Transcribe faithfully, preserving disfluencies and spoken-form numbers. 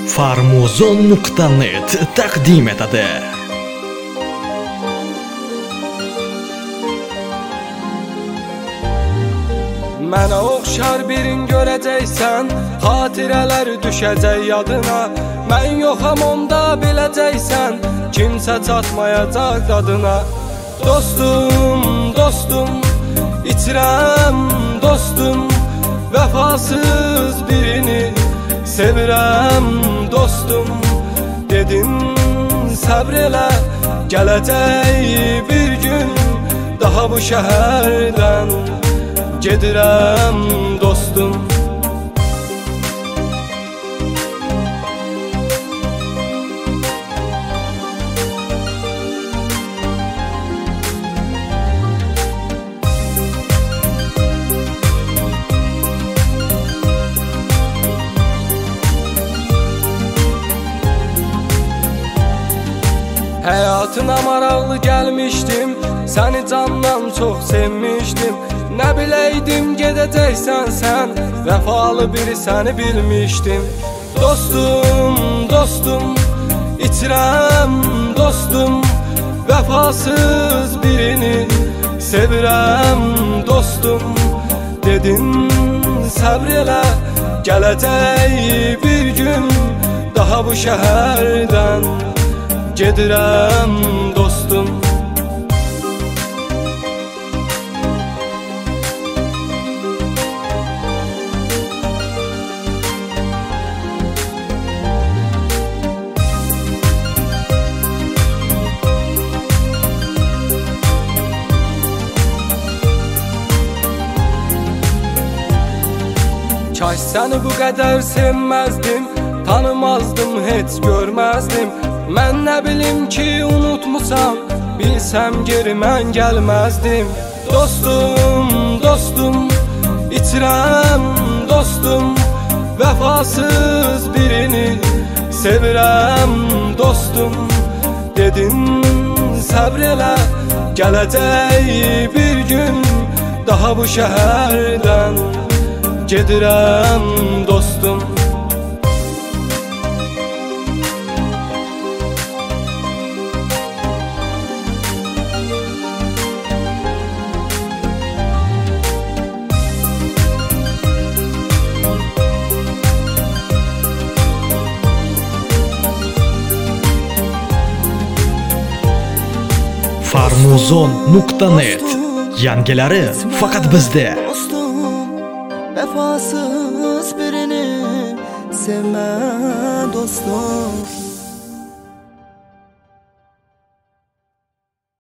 Farmuzon nuqta net taqdim etadi. Mənə oxşar birin görəcəksən, xatirələr düşəcək yadına. Mən yoxam onda biləcəksən, kimsə çatmayacaq dadına. Dostum, dostum, içirəm dostum, vəfasız birini sevirəm dostum. Dedim səbr elə, gələcək bir gün daha bu şəhərdən gedirəm dostum. Həyatına maraqlı gəlmişdim, səni candan çox sevmişdim. Nə biləydim gedəcəksən sən, vəfalı biri səni bilmişdim. Dostum, dostum, içirəm dostum, vəfasız birini sevirəm dostum. Dedim səbr elə, gələcək bir gün daha bu şəhərdən gedirəm dostum. Kaş səni bu qədər sevməzdim, tanımazdım, heç görməzdim. Mən nə bilim ki unutmusan, bilsəm geri mən gəlməzdim. Dostum, dostum, içirəm dostum, vəfasız birini sevirəm dostum. Dedim səbr elə, gələcək bir gün daha bu şəhərdən gedirəm dostum. Farmuzon nuqta net yangilari faqat bizda. Vəfasız birini sevmə dostum.